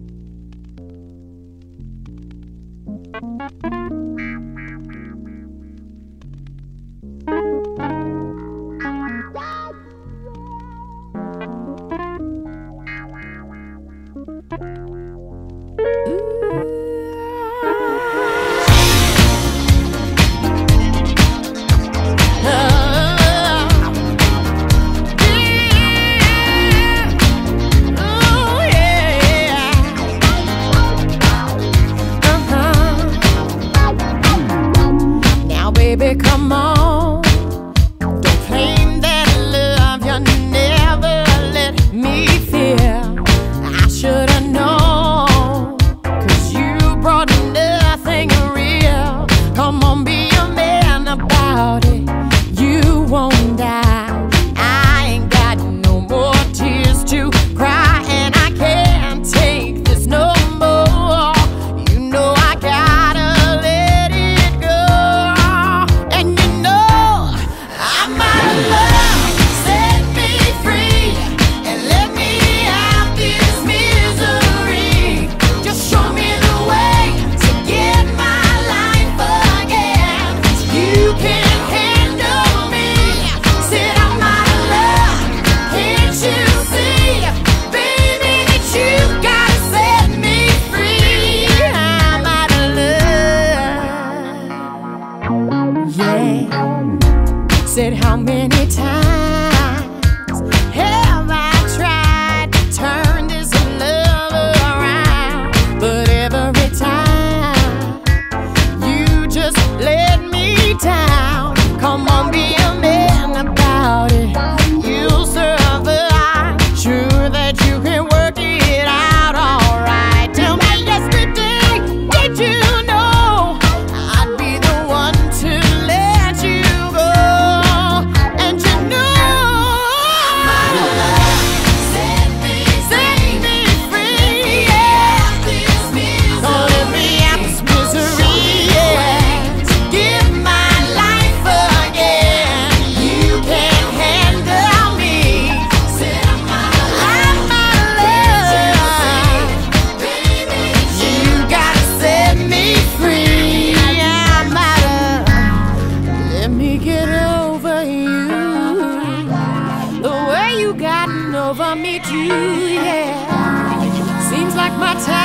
Baby, come on, don't claim that love you never let me feel. I should've known, 'cause you brought nothing real. Come on, be a man about it, you won't die. I ain't got no more tears to cry, and I can't take this no more. You know I gotta let it go. And you know I'm out of love. Set me free and let me out this misery. Just show me the way to get my life again. You can't handle me. Said I'm out of love. Can't you see, baby, that you gotta set me free? I'm out of love. Yeah. Said how many times have I tried to turn this love around? But every time you just let me down. Come on, be a man about it, you'll survive. Sure that you can work it out alright. Tell me yesterday, did you know I'd be the one to let you go? And you know I'm out of love. Set me free, yeah. Gonna let me out this misery, yeah. To give my life again. You can't handle me. Said I'm out of love. You gotta set me free. I'm out of. Let me get over you. The way you gotten over me too, yeah. Seems like my time